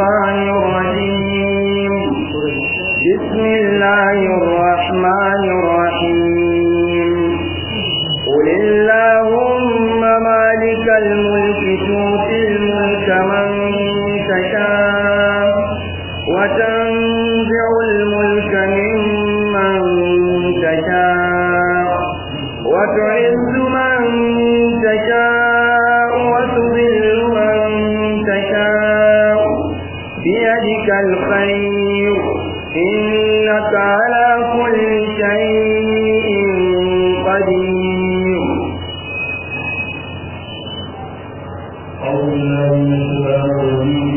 الشيطان الرجيم. بسم الله الرحمن الرحيم. قل اللهم مالك الملك تؤتي الملك من تشاء وتنزع الملك ممن تشاء وتعز من تشاء وتذل من تشاء بيدك الخير إنك على كل شيء قدير. أعوذ بالله من الشيطان الرجيم.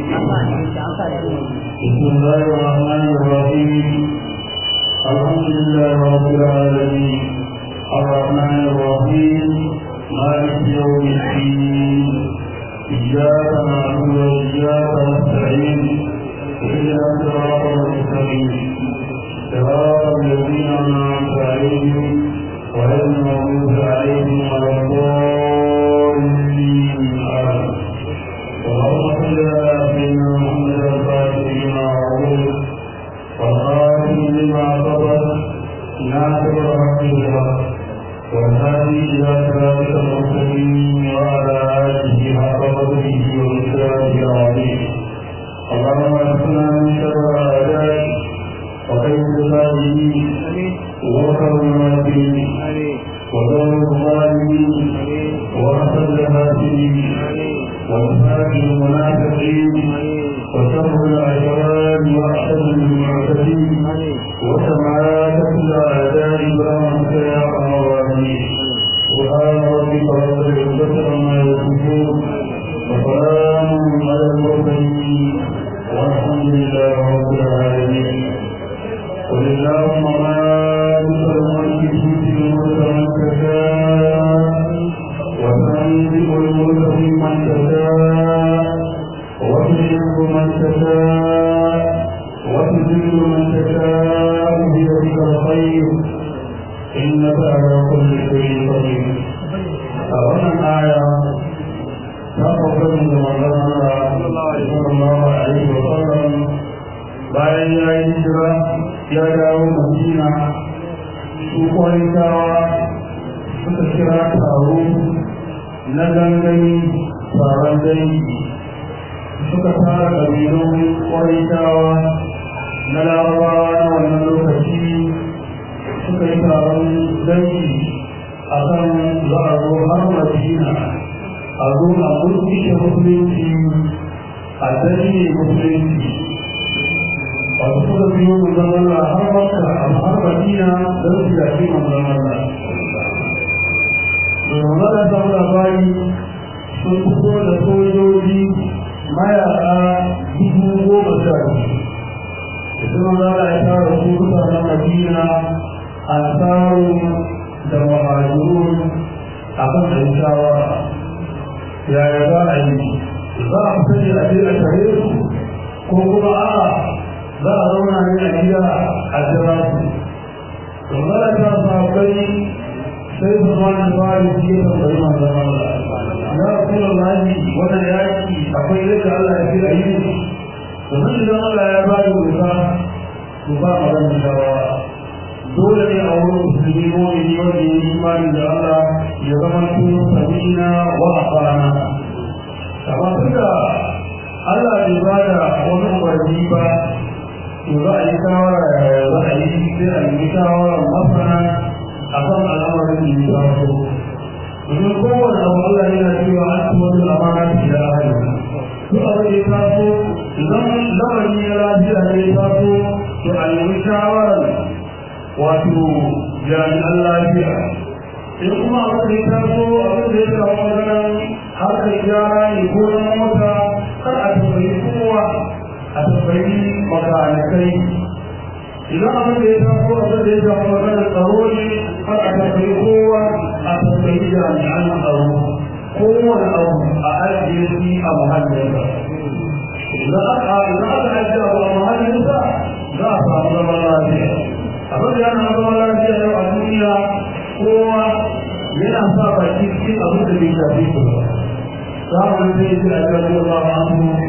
بسم الله الرحمن الرحيم. الحمد لله رب العالمين الرحمن الرحيم مالك يوم الدين إياك نعبد وإياك نستعين اهدنا الصراط المستقيم صراط الذين أنعمت عليهم غير المغضوب عليهم ولا الضالين آمين. اللهم صل على سيدنا محمد الفاتح لما أعوذ والخاتم لما سبق ناصر الحق بالحق والهادي إلى صراطك المستقيم وعلى آله حق قدره ومقداره العظيم. اللهم اكفنا من شر أعدائك وكيد الظالمين ومكر الماكرين وظلم الظالمين وحسد الحاسدين ونفاق المنافقين وشر الأشرار وأحسن المعتدين وشمعات الأعداء برحمتك يا أرحم الراحمين. سبحان ربك رب العزة عما يصفون وسلام على المرسلين والحمد لله رب العالمين. قل اللهم مالك الملك تؤتي الملك من تشاء وتنزع الملك ممن تشاء وتعز من تشاء وتذل من تشاء بيدك الخير إنك على كل شيء قدير. أولا آية تقبل من الله صلى الله عليه وسلم bayan ya yi hijira ya dawo Madina, su Qurayshawa suka kira taro na gangami taron dangi, suka tara ƙabilun Qurayshawa na Larabawa na wannan lokaci, suka yi taron dangi a kan za a zo har Madina a zo a mulki musulunci a dalilin musulunci. wasu suka biyo manzon Allah har Makka har Madina don su yaƙi manzon Allah. Domin da samu labari sun fito da sojoji mayaƙa 10,000. Sun za a yi tara su mutanen Madina Ansaru da Muhajirun a kan ɗan shawara. Yaya za a yi? Za a fita a je a tare su ko kuma a'a za a zauna ne a gida a jira su. Domin ta sabai sai su ma da fari fiye da bai manzan Allah. Ya kuma lafi wannan yaki akwai yadda Allah ya fi a yi. Domin idan Allah ya ba da doka to ba a ran shawara. Dole ne a wurin musulmi mu'mini wanda ya yi imani da Allah ya zama tun sabina wa afana. Kamar tunda Allah bai ba da wani umarni ba to za a yi shawara za a yi sai a yi shawara masana a kan al'amarin da ya taso. Domin kowane abu Allah yana cewa an ci wani amana ta da ahali. Duk abin da ya taso idan lamari na lafiya ne ya taso to a yi shawarar wato jami'an lafiya. In kuma abin da ya taso abin da ya samu maganar harkar gyara ne ko na mota kar a tambayi kowa a tambayi makanikai. Idan abin da ya taso abin da ya samu maganar tsaro ne kar a tambayi kowa a tambayi jami'an tsaro. Kowane abu a ajiye shi a muhallinsa. Idan aka ajiye abu a muhallinsa za a samu zaman lafiya. Abin da yana zaman lafiya yau a duniya kowa yana sa baki cikin abin da bai shafi su ba. Samun zai ce a jirgin ba hannu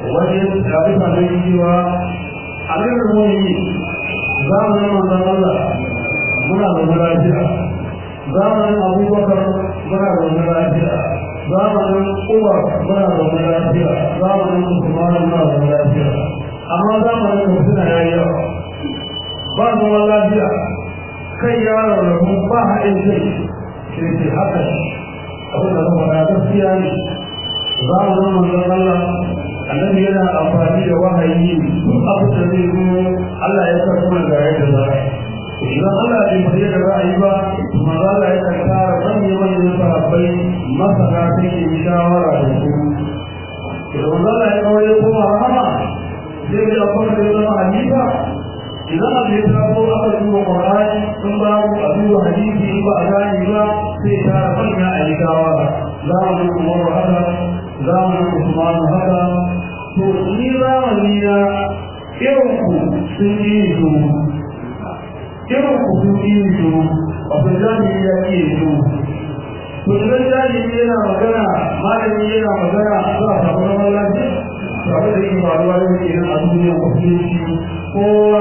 wajen tarifa da cewa abin da mu yi zamanin manzon Allah muna da lafiya, zamanin Abubakar muna da lafiya, zamanin Umar muna da lafiya, zamanin Usman muna da lafiya, amma zamanin da suna yayi yawa ba zaman lafiya kai yaro da kuma ba haɗin kai sai ce haka abin da zama da gaskiya ne. zamanin manzon Allah annabi yana amfani da wahayi duk abin da zai zo Allah ya sa kuma ga yadda za a idan Allah bai fadi da ra'ayi ba manzon Allah ya tsara manyan sahabbai masana take shawara da su idan manzon Allah ya kawo ya koma rahama sai ya fara da zama halifa idan abin ya taso aka duba Qur'ani sun babu a duba hadisi ba a gani ba sai ta manya a yi shawara zamanin Umar haka zamanin Usman haka to ni zamani na irin ku sun yi su irin ku sun yi su wato jami'i ya yi su to idan jami'i yana magana malami yana magana za a samu zaman lafiya tare da yake faruwa da yake nan a duniya ko shi kowa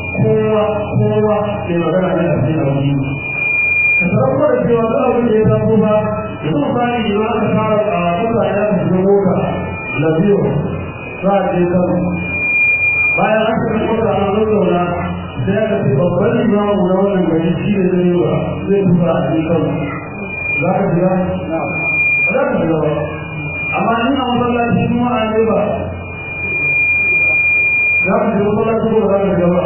ke magana ne a cikin abu ka sarrafa da cewa za a wuce ya taso ba yanzu misali idan aka fara a mutane ya fi shiga mota lafiyo za a je kan bayan aka fi mota a nan zauna sai aka ce babban limamu na wannan gari shi ne zai yiwa zai tuba a cikin kan za ka shiga? ba za ka shiga ba amma in a masallaci kuma a ne ba za ka shiga masallaci ko za ka shiga ba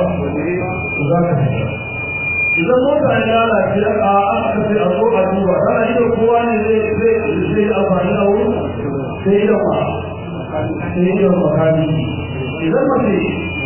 za ka shiga idan mota ya lalace a aka ce a zo a duba kana yi da kowa ne zai amfani a wurin sai da ma sai da makani idan mace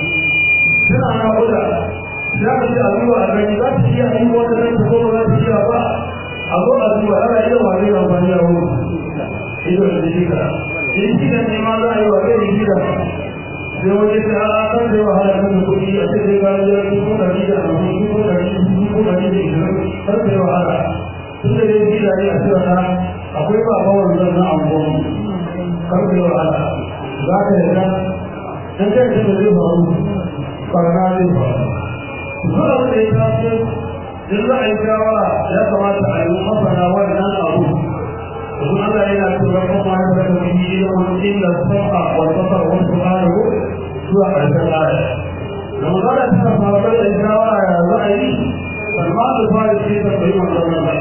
tana naƙuda za ka ce a duba a gani za ta iya yi wata nan ta kuma za ta iya ba a zo a duba ana yi da wani amfani a wurin idan da shi ka in shi ne ma za a yi wa zai yi da sai waje ta a kan da yawa hada kan kuɗi a cikin bayan jirgin ko ɗari da hamsin ko ɗari ko ɗari da ishirin har da yawa hada tun da dai gida ne a cewa ta akwai ba bawar zan na angon har da yawa hada za ka yarda dan kai da zai faru barna zai faru zuwa da ya taso in za a yi shawara ya kamata a yi masana wannan abu kuma Allah yana cewa kuma ya saka biyu da wani illa sa'a wa basar wa su'alu zuwa ƙarshen aya da magana ta faru da shawara ya za a yi Salman al-Farisi ta bai wannan magana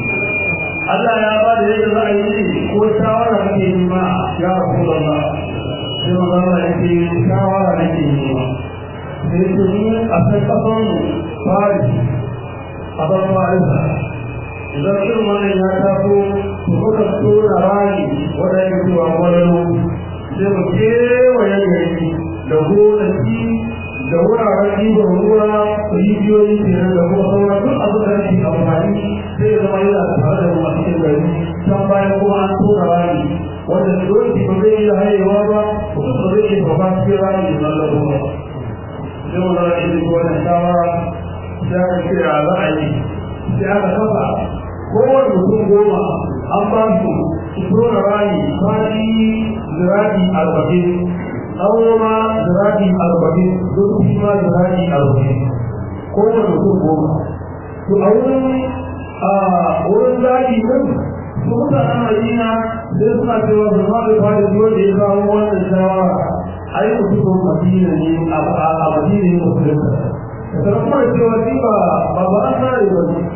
Allah ya ba da yadda za a yi ko shawara kake yi ma ya Rasulullah sai magana yake shawara nake yi ma sai ce ni a sai kasan Farisi a ban Farisa idan irin wannan ya taso su kuka tura rani wadda ya cewa kwallo sai mu kewaye gari da gonaki da wuraren ɗiban ruwa rijiyoyi kenan da kuma sauran duk abin da ake amfani sai ya zama yana tare da ruwa cikin gari can bayan kuma an tura rani wanda doki ba zai iya hayewa ba kuma ba zai iya baba cikin rani da zallar ruwa sai mu zara shi da wannan shawara sai aka ce a za a yi sai aka kafa kowane mutum goma an ba su tura rani fadi ziragi 40 tsawo ma ziragi 40 zurfi ma ziragi 40 kowane mutum goma to a wurin zagi ɗin su mutanen Madina sai suna cewa su ma da fadi biyo da ya kawo wannan shawara ai mutum Madina ne a Madina ne musulunta da kuma da cewa shi ba an tsare ba ne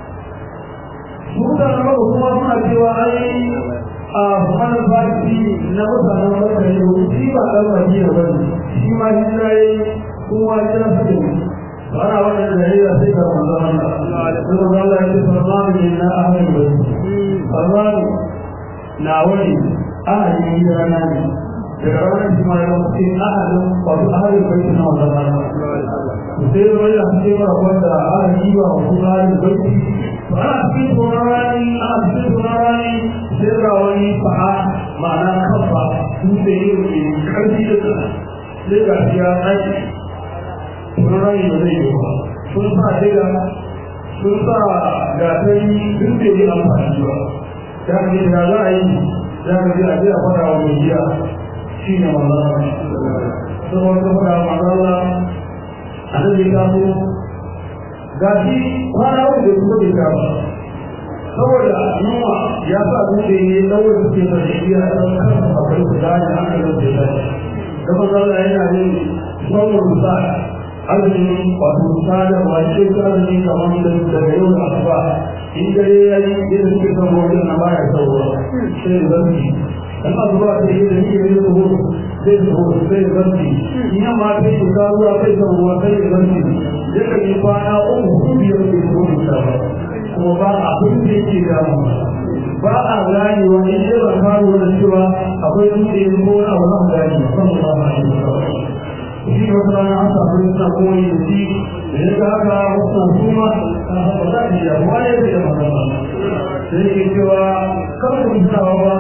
mutanen maka kuma suna cewa ai a fahanar baki na mutanen maka ne wani shi ba ɗan madina ba ne shi ma hijira ya yi kuma hijira su ne ba ana wannan jahiliya sai ga manzon Allah sai manzon Allah ya ce farmanu ne na ahalin bai farmanu na wani ahalin hijira na ne daga ranar shi ma ya zama cikin ahalin wato ahalin bai na manzon Allah sai ya zama yana cikin wanda ahalin ba wasu ahalin bai ana cikin tsoron rani sai ga wani fa'a ma'ana kafa sun da yi rufe karfi da tsana sai ga shi ya tsaki tsoron rani da zai yi ba sun sa daga sun sa gatari sun da yi amfani ba ya ka ce da za a yi ya ka ce a ce a fara wa mai giya shi ne mazala saboda kuma mazala a nan ya gano gashi kwana uku da kuma bai gaba saboda yunwa ya sa dutse ne ɗaure suke da shi a ɗan kansa akwai su da ya aka zai da shi da mazala yana yin sauran rusa azumin wato rusa da wace su azumi kamar daga yau da asuba in dare ya yi yadda suke son wajen na baya sauwa sai da zarfi dan azuba ta yi da ni ya yi zuwa sai da zuwa sai da zarfi in yamma sai da ka zuwa sai da ruwa sai da zarfi zai ka yi kwana uku biyar da zuwa da ba kuma ba abin da yake damu ba a gane wani sai ba karo da cewa akwai dutse ko na wani gani musamman ba a yi shi wata rana an samu suna koyi da shi da ya ga haka wasu kuma ba za su yi abuwa ya zai da magana sai ke cewa kan ku isawa ba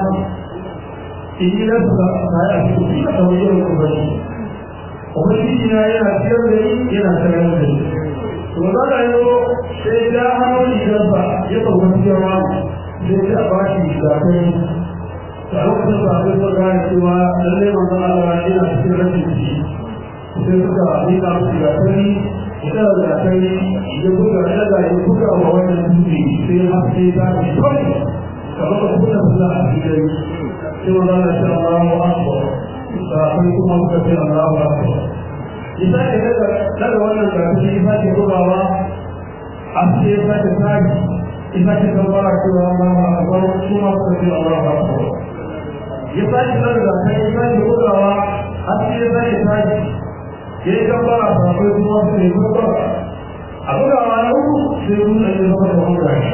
in yi nasu ka kaya a cikin shi ka samu yin kubari ubangiji na yana ciyar da yi yana sayar da yi to za ka yi sai ya hannu rigarsa ya sauka ciyarwa sai ya ba shi zakai a lokacin ba a zai gane cewa lallai manzon Allah yana cikin rashin ciki sai suka rika musu gasari ita da gasari ya buga daga ya buga wa wannan dutse sai haske ta ne kawai kamar ka buga suna a cikin sai wanda na ce Allahu Akbar sai kuma suka ce Allahu Akbar isa ke daga wannan gasari isa ke bugawa haske ya sake tagi isa ke kambara cewa Allahu Akbar kuma suka ce Allahu Akbar ya sake daga gasari isa ke bugawa haske ya sake tagi ya yi gabara a safai kuma su ne gabara a bugawa na uku sai mun ɗaya zama da wani rashi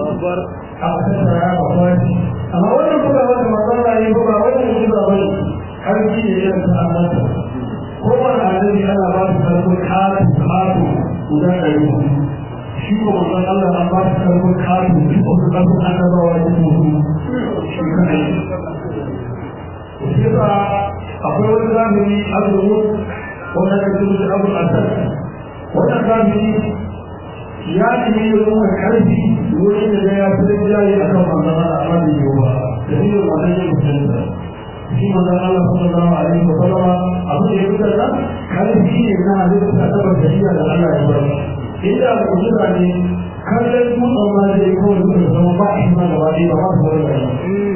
a kasar ya bakwai amma wannan bugawa da matsala ya buga wannan buga bai ƙarfi ne irin ta annata kowane annabi ana ba su karfin ƙato guda ɗari shi ko manzon Allah an ba su karfin ƙato shi ko su karfin annabawa ya mutu shi kanai shi yasa akwai wani zamani azumin wannan da su abu asar wannan zamani ya ce yi ruwan karfi wurin da ya fi jayi a kan manzana a kan yiwuwa da yin wannan yin mutunta shi manzana Allah sallallahu alaihi wa sallama abu da ya fitar nan karfi ne na halittu ta tabar da iya da Allah ya bari inda da kusurta ne kallon dutsen ma zai kawai duka da zama ba shi ma gaba ɗaya ba su wani gari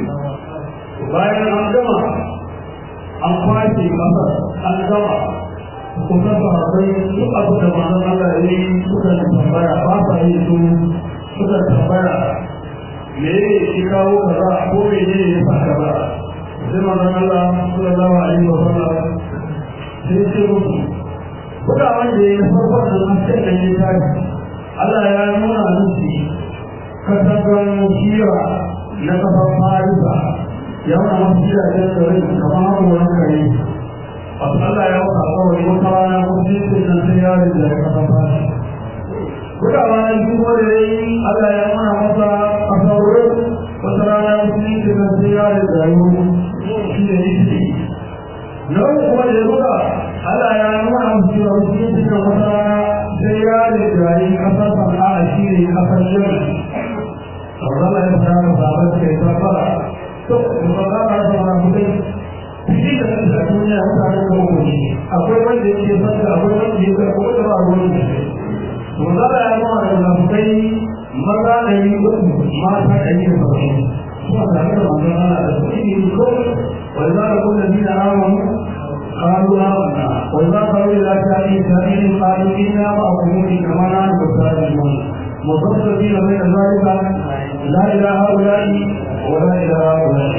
bayan an gama an kwace kasar an gama kuma ba bai duk abu da manzon Allah ya yi suka tambaya ba sa yi su suka tambaya me ya kawo kaza ko me ne ya sa kaza sai manzon Allah sallallahu alaihi wa sallam sai ce musu kuka wanda ya farko da nasiha da ya tafi Allah ya nuna musu kasaban shira na kafan Farisa ya nuna musu gidajen da rai kamar hawan kare Allah ya wata kawai wata rana ko cikin nan sai ya rinda ya kafa fashi kuka ranar duk wanda ya yi Allah ya mana masa a sauro wata rana ko cikin nan sai ya rinda ya yi shi ne yake na uku kuma da ya buga Allah ya nuna musu cewa cikin nan wata rana sai ya rinda ya yi kasar sana'a shi ne kasar yau Allah ya fara da sabon kai ta fara to ba za ka fara mutai shi da kanta a duniya mutane da hukunci akwai wanda yake fata akwai wanda yake karɓo da ba ruwan da shi to za a yi mawa da zafukai maza da yi uku mata da yi da sauki suna tare da manzon Allah da su yi ko wai za ka kuma dina rawan qalu amanna wai za ka yi la ta yi sabili qalu inna ma'akum kama na da salimun مصدقين بين ذلك لا إلى هؤلاء ولا إلى هؤلاء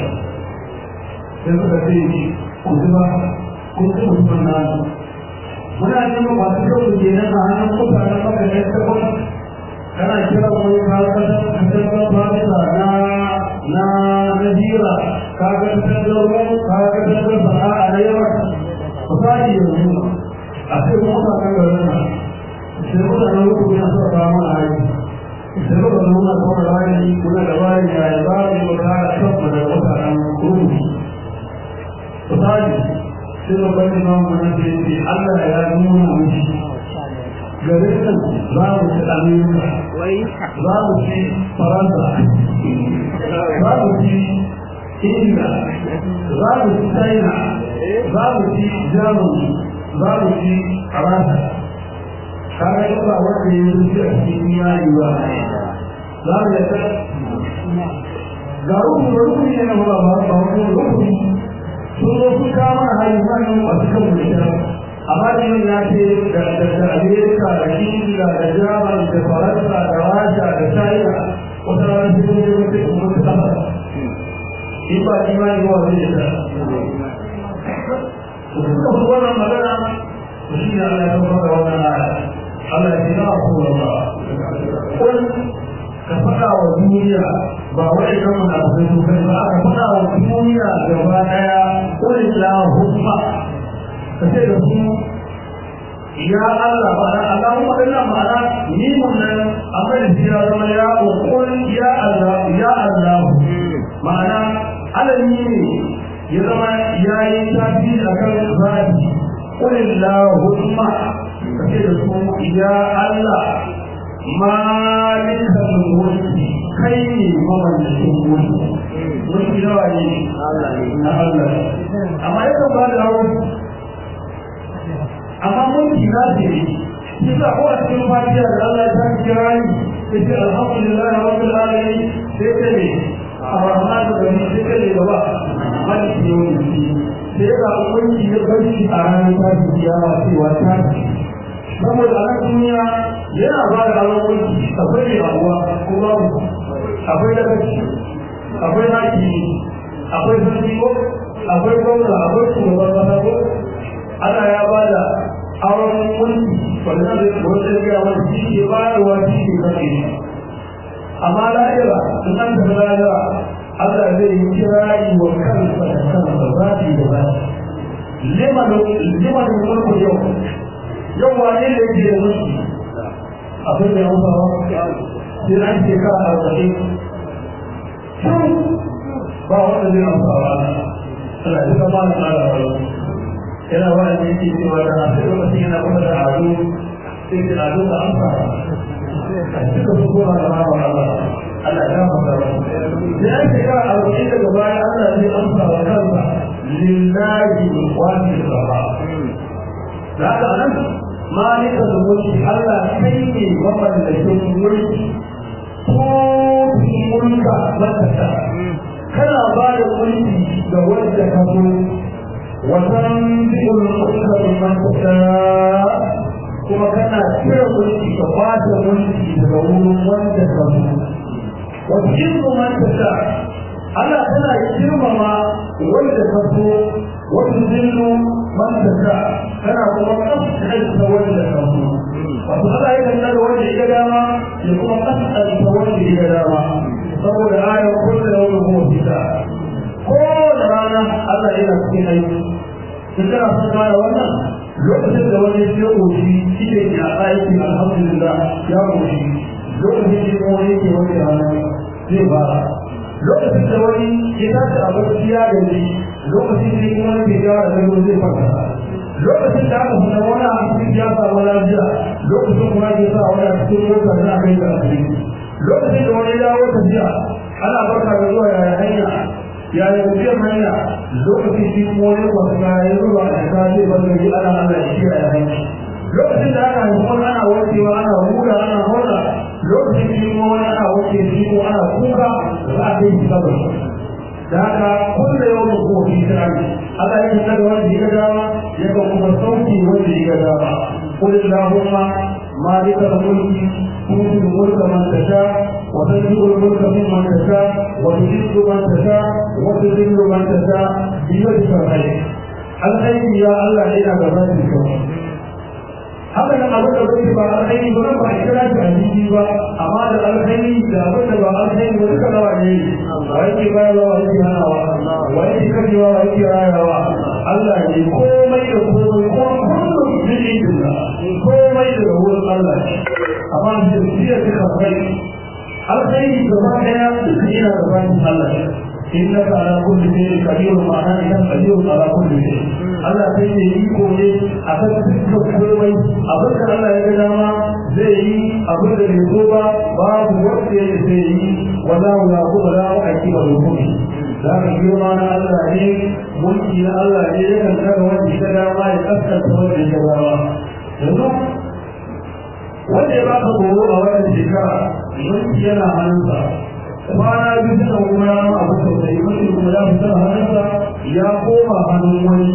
يبقى كنت مسلمان muna jin masu kyau ke nan a hannun mutanen maka ne ta kuma kana kira wani kasar fadisa na najira ka ga tattalin ka ga tattalin sana'a na yawa ku sani yanzu a sai mota kan garin nan sai mutanen rukun ya sa ba mana aiki sai ba zama na kuma da wani kuna da wani ya yi ba su yi kara kafa da mutanen rukun ku sani sai da bani ma mu na ce Allah ya nuna mishi garin nan za mu ci Amerika za mu ci Faransa za mu ci India, za mu ci China, za mu ci Germany, za mu ci Faransa. Kaga in ba wanda ya zuci a cikin yayi ba. Za mu yadda ga rukuni ne na ba wani rukuni sun zo sun kama hari wannan masu kan mulkar. Amma da yin ya ce da Amerika da Ingila da Germany da Faransa da Rasha da China wata rana sai sun yi wata kuma su kama. In ba imani ba wani ya ta. Suka fi wannan magana to shi ne Allah ya kafa da wannan aya. Allah ya ce na kuma ba. Kun ka faɗa wa duniya ba wai kan mun abu sai kai ba ka faɗa wa duniya gaba daya qul lahumma ka ce da su ya Allah ba Allahumma inna ma'ana ni mun nan amma da ya zama ya qul ya Allah ma'ana alani ne ya zama yayi tafi akan zati qul lahumma ka ce da su ya Allah malikan mulki kai ne mamallakin mulki nawa ne na Allah amma yakan ba da hawa amma mulki na ce shi sa ko a cikin fatiha da Allah ya kira ni sai alhamdulillah rabbil alamin sai ta ne arrahman rahim sai ta ne gaba maliki yawmi sai ga mulki ya bari a ranar ta kiyama cewa ta saboda a duniya yana ba da alamomi akwai mai abuwa ko babu akwai dagaci akwai haki akwai sarki ko akwai gwamna akwai shugaban kasa ko ana ya ba da awon mulki wanda zai wanda ya gaya wani shi ke bayarwa shi ke kake amma lahira in an tafi lahira Allah zai yi kirari wa kansa da kansa zafi da zafi liman mulku yau wane da yake da mulki abin da ya musawa sai an shekara 40 ba wanda zai amsawa ana duka ma na tsara wani yana wani da yake cewa da na sai lokacin yana kuma da ado sai da ado da amsa a duka su koma da mawa Allah ya fasa wani sai an shekara 40 daga baya Allah zai amsa wa kansa lillahi wani da da haka nan malika da mulki Allah kai ne mamallakin mulki ko mulka matata kana ba da mulki ga wanda ka so wasan bi'ul mulka man tasha kuma kana cire mulki ka ba da mulki daga wurin wanda ka so wasan man tasha Allah tana girmama wanda ka so wanda zillu man tasha kana kuma kasance wanda ka so wato Allah ya kalla da wanda ya dama ya kuma kasance wanda ya dama saboda ayar kullu yawmin huwa fita ko da rana Allah yana cikin aiki in kana son gane wannan lokacin da wani ya koshi shi ne ya aiki alhamdulillah ya koshi lokacin da wani ke wani rana zai fara lokacin da wani ya tashi a barci ya gaji lokacin da kuma wani ke gyara gado zai farka lokacin da aka fita wani a cikin ya samu lafiya lokacin kuma ke sa wani a cikin mota da aka yi da asibiti lokacin da wani ya dawo tafiya ana barka da zuwa yaya hanya yaya tafiyar hanya lokacin shi kuma wani kwasu ya zuwa a shaka zai bar gari ana ana shi a hanya lokacin da aka haifi wani ana wancewa ana hura ana hura lokacin shi kuma wani ana wanke shi ko ana kuka za a kai shi kabar da haka kullum yau da kowa fi sirari Allah ya kasa da wanda ya dama ya ga kuma sauki wanda ya dama kullum da kuma malikar mulki tutu mulka man tasha wa tanzi'u mulka mimman tasha wa tuzillu man tasha wa tudillu man tasha bi yadika al-khayr al-khayr ya Allah ina gaba da kai haka nan abin da bai ba alkhairi ba ba a kira shi addini ba amma da alkhairi da abin da ba alkhairi ba duka nawa ne wa yake bayarwa wa yake hanawa wa yake kajewa wa yake rayawa Allah ne komai da komai ko kullum min indillah komai da wurin Allah amma da shi duka kai alkhairi gaba daya duka yana da bayan Allah innaka ala kulli shay'in qadir ma'ana idan qadir ala kulli shay Allah sai ne iko ne akan dukkan komai abin da Allah ya ga dama zai yi abin da bai so ba babu wanda ya zai yi wala wala ko wala wa aki wa hukumi za ka girma na Allah ne mulki na Allah ne yakan daga wanda ya dama ya kaskanta wanda ya dama yanzu wanda ya baka goro a wannan shekara mulki yana hannunsa kwana biyu suka kuma ya ma abu sosai mulki kuma ya fita a hannunsa ya koma hannun wani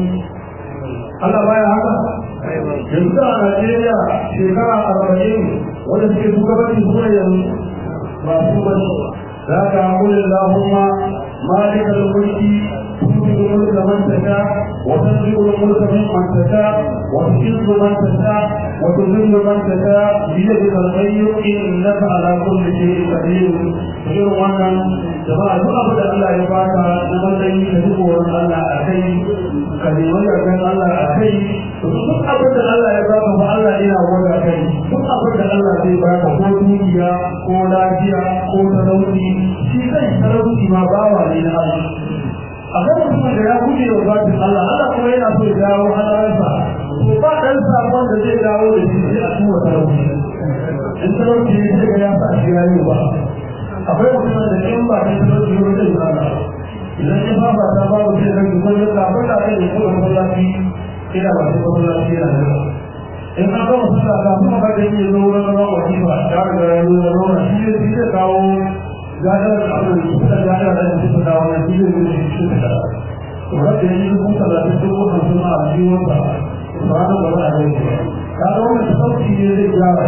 Allah baya haka yanzu a Najeriya shekara 40 wanda suke shugabanci su ne yanzu ba su bane za ka kula Allahumma malikal mulki تؤتي الملك من تشاء وتنزع الملك ممن تشاء وتعز من تشاء وتذل من تشاء بيدك الخير انك على كل شيء قدير غير wannan jama'a duk abin da Allah ya baka na matsayi da duk wannan Allah akai kalimar da kan Allah akai duk abin da Allah ya baka fa Allah yana wanda kai duk abin da Allah zai baka ko dukiya ko lafiya ko talauci shi kai talauci ma bawa ne na Allah akwai mutumin da ya guje wa zatin Allah Allah kuma yana so ya dawo hannunsa to ba dan sabon da zai dawo da shi sai a tuwa talauci in talauci ne sai ya sa shi yayi ba akwai mutumin da in ba da talauci ne zai zana idan ya ba ta babu sai da kuma ya ka ba da kai ko da masallaci ina ba sai masallaci yana da in an ga masallaci ka kuma ba da yake zo wurin zama wajiba ya ga ya zo da rona shi zai kawo gadar da abin da gadar da su da wannan bidiyo ne shi da wanda yake kun da ta dubo kan suna a cikin wata ba da ba da ne ka ga wannan sauki ne zai gyara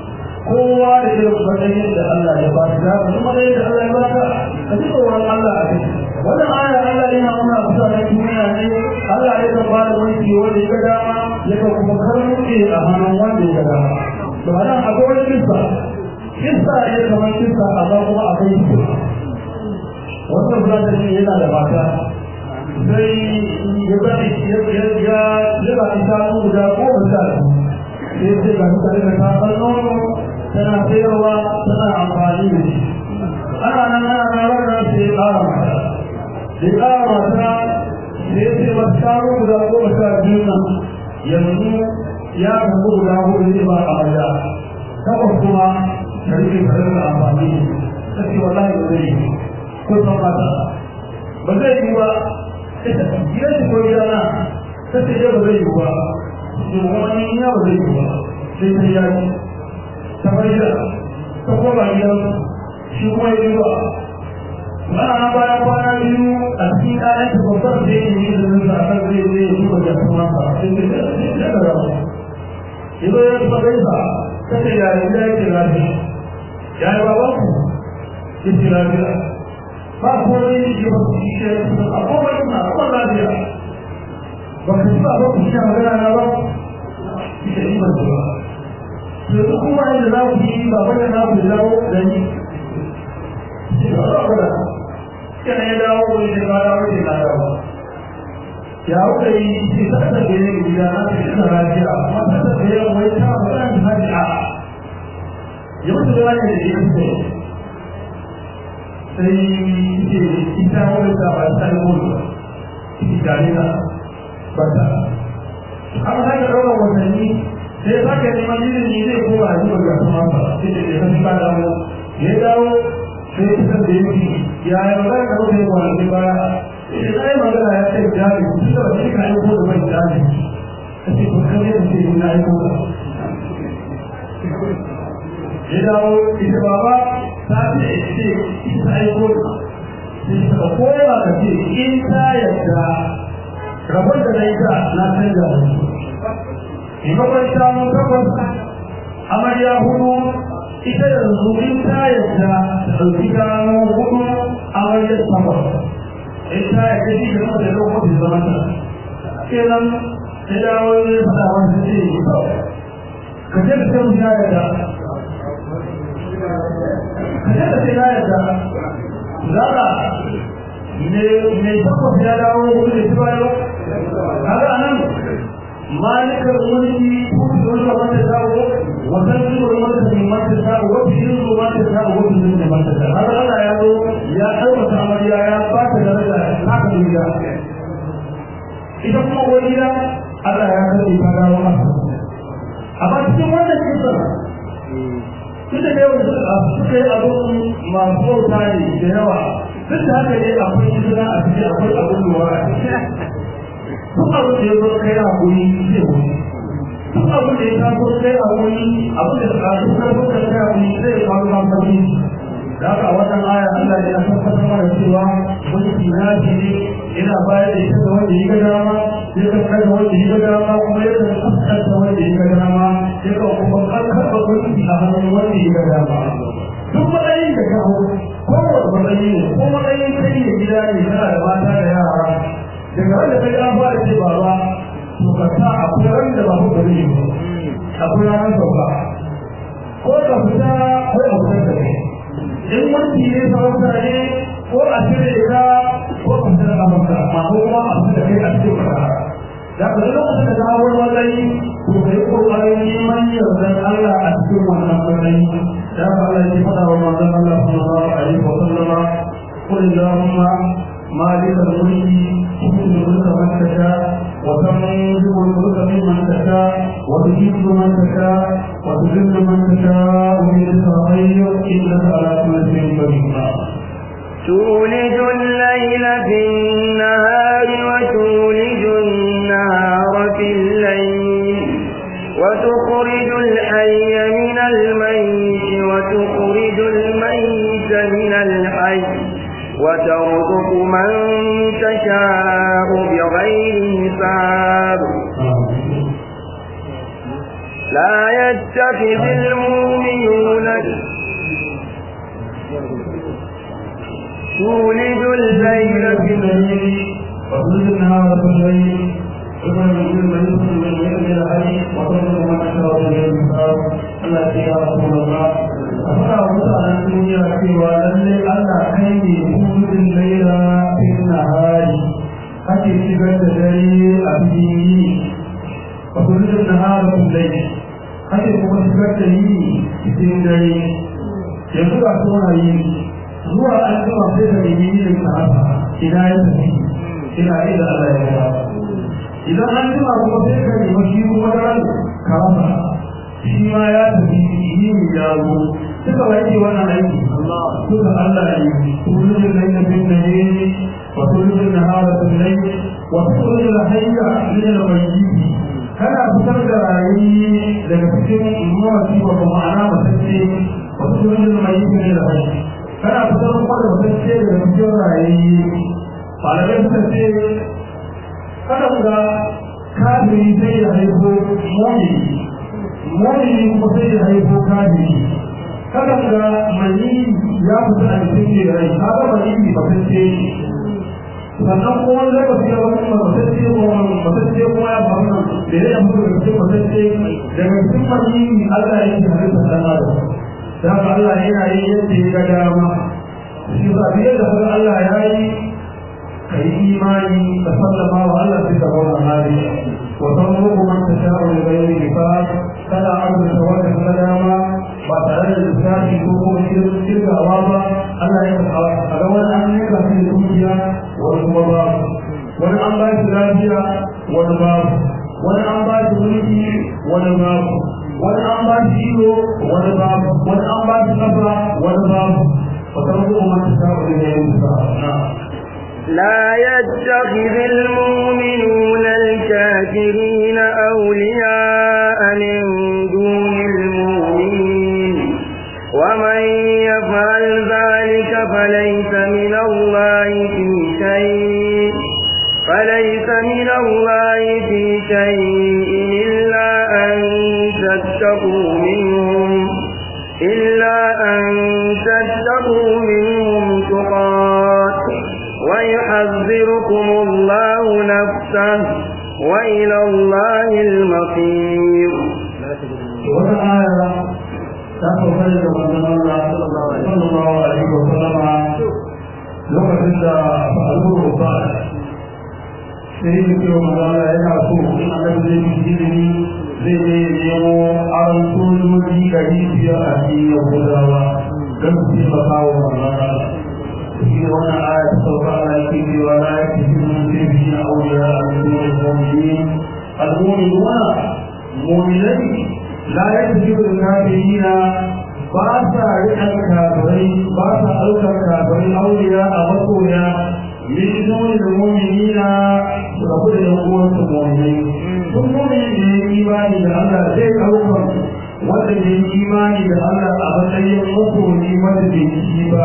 kowa da irin matsayin da Allah ya ba shi da kuma da Allah ya ba ka ka ji tsoron Allah a kai wannan aya Allah yana nuna kusa da duniya ne Allah ya ba da wani wanda ya dama ya kuma karnuke a hannun wanda ya dama to anan akwai wani kissa ya kamar kissa amma kuma akwai kissa wannan brother ne yana da mata sai ya bari ya ba ita guda ko guda sai sai ga mutane da ta nono tana sayarwa tana amfani da shi ana ranar sai ƙara mata sai ƙara mata sai sai masu guda ko guda biyu nan yanzu ya kasu guda hudu ne ba a maja takwas kuma shari'a tare da amfani ta ce wallahi ba zai yi ko san mata ba zai yi ba ita gidan shi ko gidana ta ce ba zai yi ba wani ya ba zai yi ba sai ta yaki ta bai da ta koma gidan shi kuma ya yi ba ana na bayan kwana biyu a cikin ɗayan ta babbar da ya yi da nuna a kan zai zai yi ba da kuma sa sai ta yi da rama ya zo ya kuma gaisa ta ce yare da yake lafiya ya yi baban ku ya ce lafiya ba ko ne ya ba ku shi ya ce a kowa yana a kowa lafiya ba ka ji ba ba ku shi a magana na ba ita yi ban ba yanzu kuma inda za ku yi ba wanda na ku dawo da ni kana ya dawo ko ne ka dawo ne ka dawo ya wuce yi shi ta da ne gida na cikin lafiya amma ta da ya wai ta wannan hadiya ya mutu da wani da yake sai ce ita wani ta ba ta yi wani ita ne na ba ta amma sai da rawa watanni sai ya sake neman ilimi zai koma a jiwa ga kuma ba sai da ya san ba dawo ya dawo sai ya san da yake ya yi magana da wani kwanaki baya sai na yi magana ya ce jami su da wani ka aiko da mai jami ta ce kuma kan yadda ce na aiko da ya dawo ita baba ta ce ita aiko da sai ta koya ka ce in ta yadda rabon da na yi ta na canza da su maimakon samun takwas amarya hudu ita yanzu in ta yadda ta ɗauki gano hudu amarya takwas in ta yadda shi da kuma da lokacin zaman ta kenan ya dawo ne faɗa wani ce ka ce da sai mu ya yadda ka ce da sai ya yadda zaka ne takwas ya dawo hudu da shi bayo kaga anan مالك الملك تؤتي من تشاء وتنزع الملك ممن تشاء وتعز من تشاء وتذل من تشاء هذا الله يقول يا أيها الأمرياء يا بات درجة ناقل إلى إذا كنا وليا الله يقول إذا وما أما تسمعنا كذا كذا يوم سكر أبوك ما فوق ثاني جنوا duk da haka ne akwai izina a cikin akwai abin lura a cikin duk abin da ya zo kai a wuri zai wuri duk abin da ya taso kai a wuri abin da a duk karfin da kai a wuri zai kawo kamfani da haka a wannan aya Allah ne ya tabbatar mana cewa wani kinaji ne yana bayar da ita ga wanda ya ga dama ya kan kai wanda ya ga dama kuma ya kan kaskanta wanda ya ga dama ya kan kuma karɓa wani a hannun wanda ya ga dama duk matsayin da ka hau kowane matsayi ne ko matsayin kai da gida ne kana da mata da yara daga wanda kai an fara ce baba to ka sa akwai ran da babu gari ne akwai ranar sauka ko ka fita ko a fitar da kai in wanki ne sarauta ne ko a cire ka ko a fitar da maka amma ko kuma a fitar da kai a cikin ka da ka zo lokacin da ka hau wani matsayi to kai kokarin neman yardar Allah a cikin wannan matsayi da Allah ya faɗa wa manzon Allah sallallahu alaihi wa sallama qul allahumma مالك الملك تؤتي الملك من تشاء وتنزع الملك ممن تشاء وتجيب من تشاء وتذل من تشاء بيدك الخير انك على كل شيء قدير تولج الليل في النهار وتولج النهار في الليل وتخرج الحي من الميت وتخرج الميت من الحي وترزق من تشاء بغير حساب لا يتخذ المؤمنون تولج الليل في الليل وتولج النهار في الليل وتخرج الميت من الحي وترزق من تشاء بغير حساب التي يا رسول الله أفرع متعنا الدنيا سوى للي أنا كيني تولد الليل في النهار حتى سبت دليل أبيه وتولد النهار في الليل حتى سبت دليل في الليل يقول أسونا يلي هو أنتم أفضل يلي للنهار إلى يتفي إلى إذا الله يرى إذا أنتم أفضل يمشي مدرا كرامة فيما يتفي يجاوب suka waje wannan aiki suka Allah ya yi tulujin laila bin nahari wa tulujin nahara bin layl wa tulujin hayya min al-mayyit kana fitar da rayi daga cikin mawaki wa ma'ana matacce wa tulujin mayyit min al-hayy kana fitar da matacce daga cikin rayi fara da ce kada ga kafiri sai ya haifo mu'mini kuma sai ya haifo kafiri kada ga mani ya fita a cikin rai haka mani ba sai sannan kuma da ba sai wani matacce kuma ya faru da ya mutu da cikin matacce daga cikin mani Allah ya yi halitta dan adam dan Allah yana yi yadda ya ga dama shi ba biyar da Allah ya yi kai imani da sallama wa Allah sai da wannan hali wa tanruqu man tasha'u li ghayri hisab kana abu tawakal salama ba tare da lissafi ko kuma shirkawa ba Allah ya kawo a ga wani an yi kafin da dukiya wani kuma babu wani an ba shi lafiya wani babu wani an ba shi mulki wani babu wani an ba shi ilo wani babu wani an ba shi kafa wani babu wata ruwa ta samu da yayin sa لا يتخذ المؤمنون الكافرين أولياء من دون المؤمنين ومن يفعل ذلك فليس من الله في شيء إلا أن تتقوا منهم تقات ويحذركم الله نفسه وإلى الله المصير. تخرج من الله صلى الله عليه وسلم lokacin da al'uru ba sai da ke wa mazala yana so in annabi zai fi ilimi zai ne nemo an sojoji ga rijiya a cikin yahudawa don su taimaka wa mazala shi ne wannan aya ta sauka ana yake cewa na yake cikin mutum na auliya a cikin mu'minin al-mu'minuna mu'minai la yake cikin kafirina ba sa riƙan kafirai ba sa ɗaukar kafirin auliya a masoya min duni da mu'minina su rabu da yan uwansu mu'minai sun mu'mini da ya imani da Allah zai ɗaukar wanda ya yi imani da Allah a matsayin masoyi wanda bai yi ba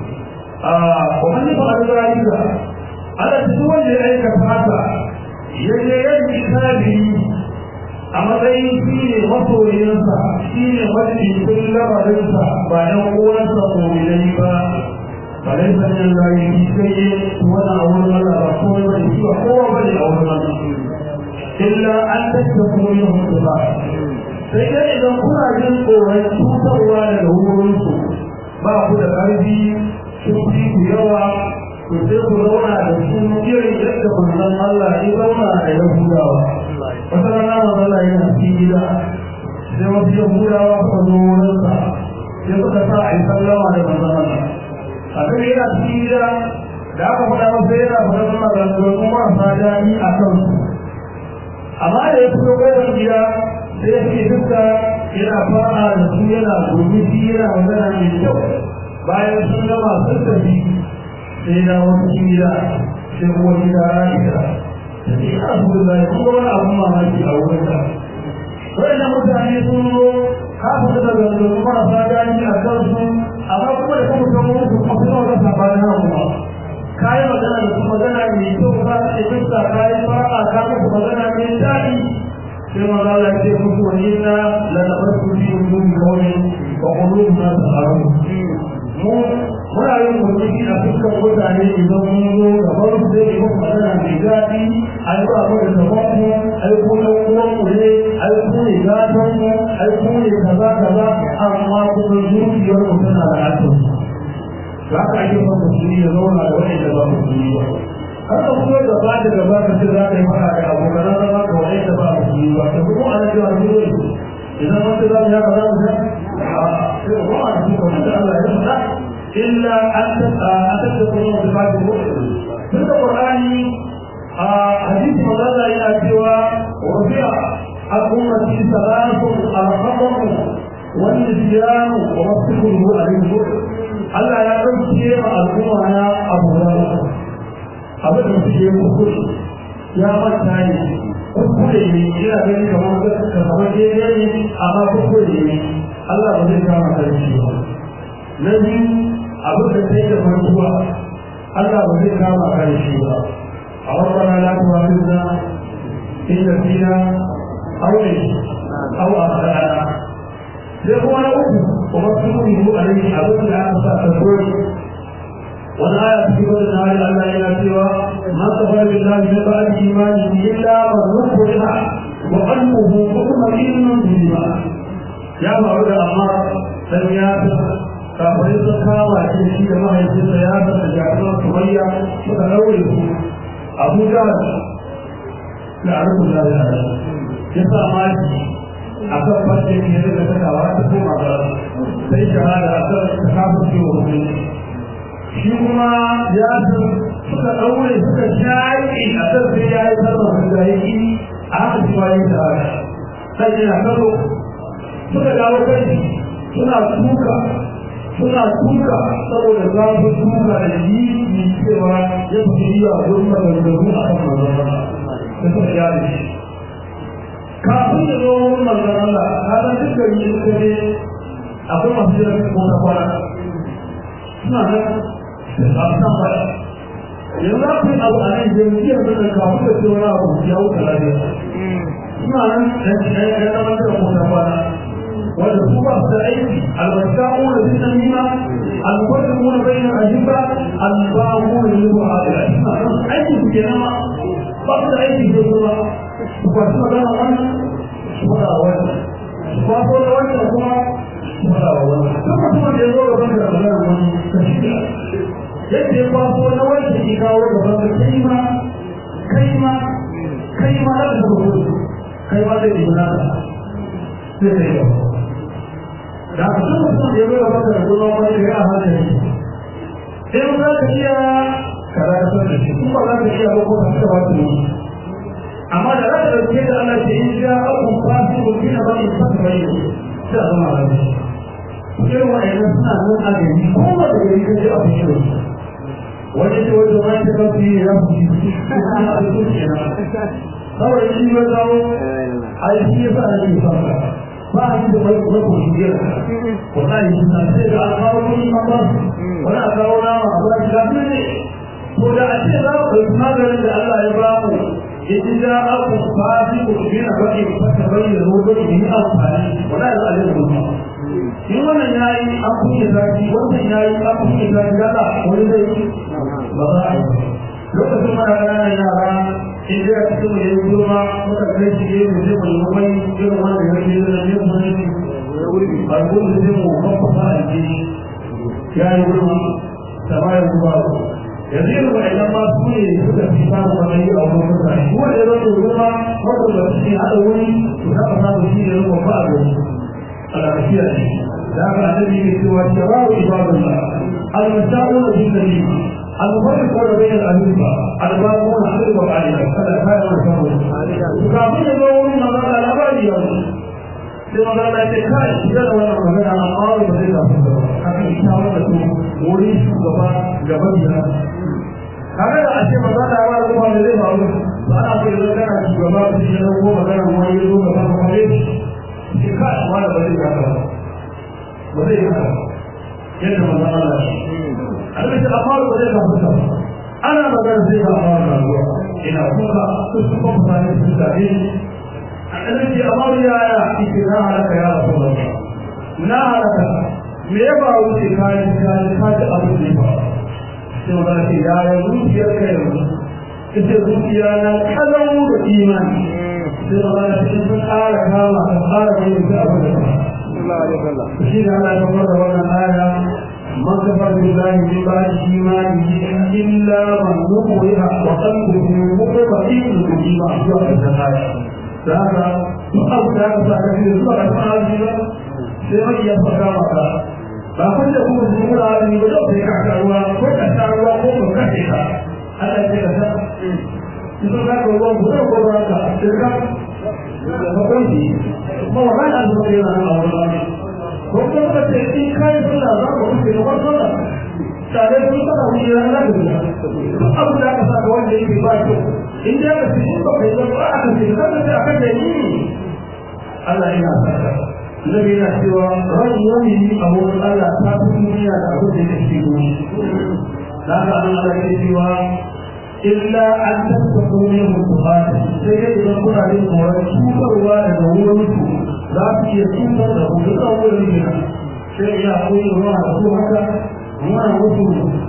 wani ba a zalika Allah ta wanda ya aikata haka ya je yadda kafiri a matsayin shi ne masoyinsa shi ne majalisun lamarinsa ba ɗan uwansa mu'minai ba balai sanin zai yi sai yi wani a wurin Allah ba kuma ba shi ba kowa ba ne a wurin Allah illa an tattaku yin hutu ba sai dai idan kuna jin tsoron cutarwa daga wurinsu ba ku da ƙarfi sun fi ku yawa ku sai ku zauna da su irin yadda manzon Allah ya zauna da Yahudawa wata rana manzon Allah yana cikin gida sai wasu Yahudawa suka zo wurinsa sai suka sa a yi sallama da manzon Allah a kan yana cikin gida da aka faɗa masa yana faɗa maganganu marasa daɗi a kansu amma da ya fito ƙofar gida sai ya fi duka yana fara da su yana gurgushi yana magana mai kyau bayan sun gama sun tafi sai na wasu gida sai kuma gida ra'ida da ke yana su da zai kuma wani abun mamaki a wurin da wani mutane sun zo kafin da zanzanzu marasa gani a kansu amma kuma da kuma kan mutu kuma suna wata sabanin haka kuma kayi magana da kuma magana mai kyau ka ce bisa kayi fara ka musu magana mai daɗi sai maza Allah ce musu wani na lalabarsu fi yin kawai ba kullum na tsaro muna yin murmushi a dukkan mutane idan mun zo gaban su zai yi magana mai daɗi a yi ba mu da gaban mu a yi ko ɗan uwan mu ne a yi ko ne gatan mu a yi ko ne kaza kaza amma kuma zuciyar mu tana da hatin za ka ake son musulmi ya zauna da wani da ba musulmi ba haka kuma gaba da gaba ka ce za ka yi fara da abokan zama ka wani da ba musulmi ba ta kuma ana cewa zuwa idan wanda za mu yaka za mu sha sai ba a cikin wani da Allah ya faɗa illa an tattauna wata kafin mutum tun da ƙwarani a hadisi mazala yana cewa wafiya al'ummati salasun al'amamu wani siyanu wa wasu kullu a rinjo Allah ya ɗauke ma al'umma na abu da abu da suke kuskure ya manta ne kuskure ne yana gani kamar daidai ne amma kuskure ne Allah ba zai kama karshe ba na biyu abin da sai da mantuwa Allah ba zai kama karshe ba a wannan rana kuma finna inda fina aure au a sarara sai kuma na uku kuma su kuma yi a rai abin da aka sa tasori wani aya cikin wani na hari Allah yana cewa ma kafar billahi min ba'di imani illa man nukriha wa qalbuhu mutma'innun bil iman ya faru da amma dan ya kafin sun kama shi da mahaifinsa ya zata jami'an sumayya suka raure su abuja da arzikin lalata ya sa maki a kan fashe ne daga sakawa ta koma ba sai shahada a kan ta kafin ciwo musulmi shi kuma ya suka ɗaure suka shayi a kan sai ya yi sarrafa da yaki a haka shi bayan shahada sai yana karo suka dawo kai suna tuka saboda za su tuka da yi cewa ya fi iya wurin maganganu a kan manzana da suka yada shi kafin da zo wurin manzana Allah ka san duk da yi suka ne akwai masu jiran ko ta kwana suna nan da san fara yanzu za ku yi abu a nan jam'iyyar da kafin da cewa na abu ya wuce lafiya suna nan da zama da ko ta kwana wanda su ba su da aiki albasa'u da bin namima almuqaddimu bayna al-ajiba al-ba'u lil mu'adila aiki su ke nama ba su da aiki da kuma su kwasu magana wannan su fara wannan su kwaso da wannan kuma su fara wannan duk mutumin da ya zo gaban da magana wani kashi yadda ya kwaso na wanda ke kawo gaban da kai ma na da kuma kai ma zai yi nada sai zai gaba da a cikin mutum da ya bai wa maka da zuwa wani da ya hankali in za ka iya karatar da shi kuma za ka iya ba ko ka cika ba su yi amma da za ka ɗauke da Allah ke in ja abun fasi ko kina ba in fasa bai yi sai a zama ba shi irin wa'annan suna nan a gari ko ba da gari kan ji a fito wani ce wajen wani ta kasu yi ya fi kuma a cikin kenan kawai shi ba kawo a yi shi ya sa a yi fasa ba a yi da mai kuma ko shi biyar wallahi shi na sai da kawo kuɗi an ba su wani a kawo nama a ba shi lafiya ne ko da a ce za ku ɗauki maganin da Allah ya ba mu in ja aku fasi ku bina baki fata bayyana rodo da yi amfani wallahi za a yi rubutu in wannan yayi an kuke zaki wannan yayi an kuke zaki daga wani zai yi ba za a yi lokacin mana ƙananan yara in dai a cikin mai yi girma muka kai shi ne mu je mu yi mai irin wanda ya ke da ne mu ne a gudu sai mu kwamfasa a jini ya yi girma sama ya zuba yanzu yin wa'annan ma su ne suka fi samun matsayi a wurin mutane kuma da ya zo da girma wanda ba su ne haɗa wuri su taɓa samun shi ne ruwa ba a gani الأشياء لكن الذي سوى الشباب عباد الله المساؤون بالسبيل المفرقون بين الأهلة الباقون حلوا عليها فلا كان مساؤون وكافين يقولون ماذا لا بد لما قال الاتكال إذا ولا مكان على الأرض بدل حتى إشارة مريش جبهة هذا الشيء ماذا لا بد من ذلك فأنا أقول لك أن الجبهة تجده مكان مريش مكان مريش kai wanda ba zai haka ba zai haka yadda manzon Allah Allah ya amara ba zai haka ana magana zai haka ruwa ina kuka su kuma mutane su tafi Allah ya amara ya ikina halaka ya rasulullah na halaka me ya ba wuce kai kai abin da ba sai wanda ke ya zuciyar kai ita zuciya na kallon da imani sai Allah ya ce ƙara kama ka ƙara yin da abin da Allah ya kalla shi da Allah ya fara wannan aya man kafara billahi min ba'di imanihi illa man nuqira wa qalbuhu muqtatin bil iman zuwa ga aya daga abu da ka saka shi zuwa ga fara ba sai mai ya fara maka ba kun da kuma zuwa da ni ba da kai ka karuwa ko ka karuwa ko ka kace ka Allah ya ce ka itu kan orang bukan ka shirka bakwai kuma wannan an zuwa yana a wurin ko kuma ka ce in kai sallah za ka wuce da wannan sallah tare da sallah wuce da Allah da abu da ka saka wanda yake ba shi in da ka ce ba kai ba aka ce kada sai aka ce ni Allah yana saka Nabi yana cewa ran mu'mini a wurin Allah ta fi duniya da abin da yake cikin duniya dan Allah ya cewa illa an tattaku minhum tuqata sai dai idan kuna yin koran cutarwa daga wurin su za su iya cutar da ku da wurin ne sai ina koyi ruwa da su haka muna musu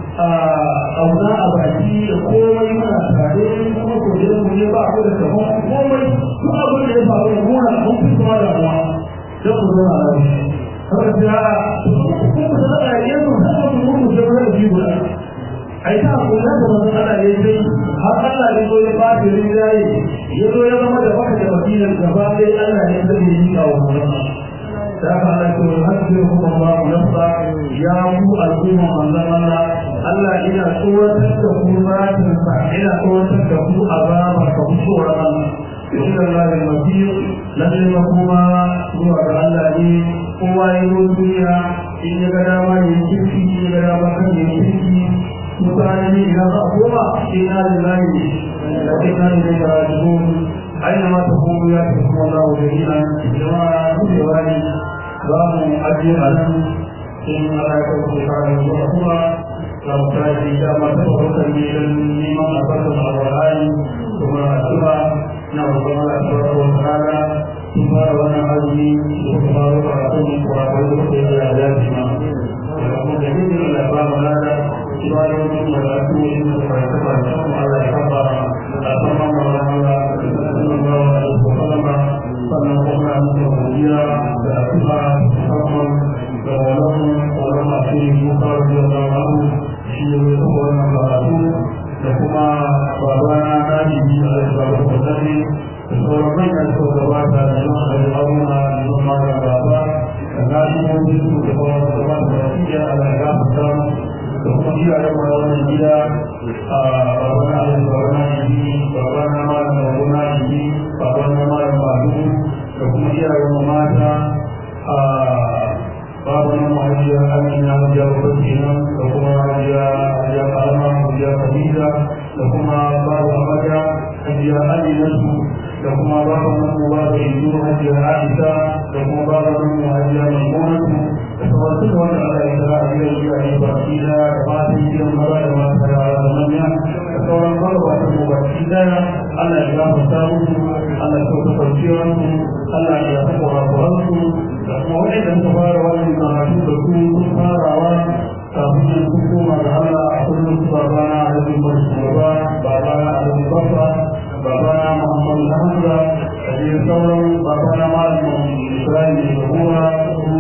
auna a baki da komai muna tare kuma ko da mu ne ba ku da sabon komai duk abin da ya faru da muna mun fi kuma da mu da ku zo na haka da kuma da yanzu da mu mu da jiwa ai ta kula da wannan Allah ne sai har Allah ne ya ba da rinjaye ya zo ya zama da baka da wakilan gaba sai Allah ne zai yi kawo wannan da ka Allah ko hadiru Allah nafsa ya mu al'umma Allah Allah ina tsoratar da ku ratin sa ina tsoratar da ku azaba ka ku tsoron inna Allah al-masir lalle makuma zuwa ga Allah ne kowa ya zo duniya in ya ga dama ya yi kirki in ya ga dama kan ya yi kirki mutane idan za a koma ina lillahi da ina ilaihi raji'un aina ta kuma ya ta kuma Allah da ina jama'a da wani za mu ajiye a nan in Allah ya kawo ta da zuwa kuma za mu tashi da ma ta farkon ne don neman albarkar alwalai kuma addu'a na roƙon Allah subhanahu wa ta'ala in fara wannan azumi da kuma roƙon Allah kurakurai da kuma ya dace ma da kuma da yin Allah ba mu lada ibadokin da za su yi da farkaba da kuma Allah ya kafa a saman Allah sallallahu alaihi wa sallam sannan kuma mutum godiya da addu'a musamman da wannan masu musa da zamantu shi ne wannan karatu da kuma babana na jibi a zaɓar kwatari da sauran manyan da suka gabata da yawan al'amuna da zama da gaba da gajimomi su da sauran da gabata da fiye a da gafata da kuma iyayen ma wannan gida a babana alin babana jibi babana malam babana jibi babana malam balu da kuma iyayen mata a babana kenan da kuma hajiya karama hajiya khadija da kuma babu abaja hajiya aminatu da kuma babu namu babu ido hajiya aisha da kuma babu namu hajiya maimunatu da sauransu da wanda Allah ya tara a gidan iyaye baki da matan gidan maza da mata da manya da sauran magabatan mu baki daya Allah ya gafarta musu Allah ya kauta kwanciyarsu Allah ya saka kurakuransu da kuma waɗanda suka fara wannan karatu da su sun farawa kafin sun koma da Allah a kullum su babana a yanzu ba su gaba babana a yanzu bafa babana Muhammadu Hamza da ne sauran babana malamin Ibrahim da kuma su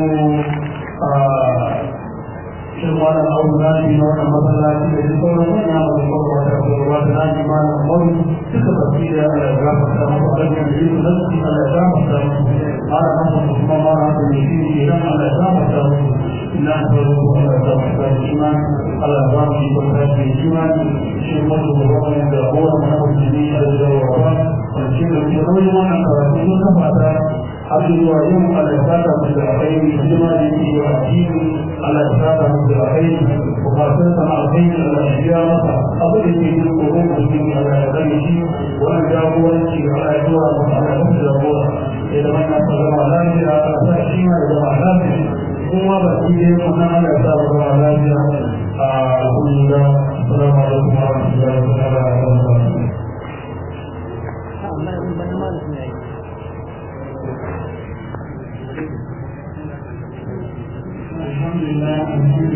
shin wannan abu na ne na wannan masallaci da duk sauran manya masu kwakwa da kwakwa da na ji malam Umaru suka baki da Allah ya gafarta musu a ɗan yanzu su nasu Allah ya gafarta musu ana nan kuma ma na da ne shi ke nan Allah ya gafarta musu ina tsaro Allah ya gafarta da iman Allah ya ba mu ikon tashi da iman shi mutu da wannan da kowane mana musulmi da jawawa kwanci da kuma nauyin wannan karatu sun kafa ta har zuwa yin Allah ya saka musu da alkhairi hidima da yake yi wa addini Allah ya saka musu da alkhairi bukatun sana alkhairi Allah ya biya masa abu da ke yin tsoron musulmi Allah ya kare shi wannan jagoranci Allah ya tura masa Allah ya musu jagora ya zama na sa zama lafiya a sa shi ma ya zama lafiya kuma ba shi ne wannan Allah ya sa zama lafiya a alhamdulillah assalamu alaikum wa rahmatullahi wa barakatuh Alhamdulillah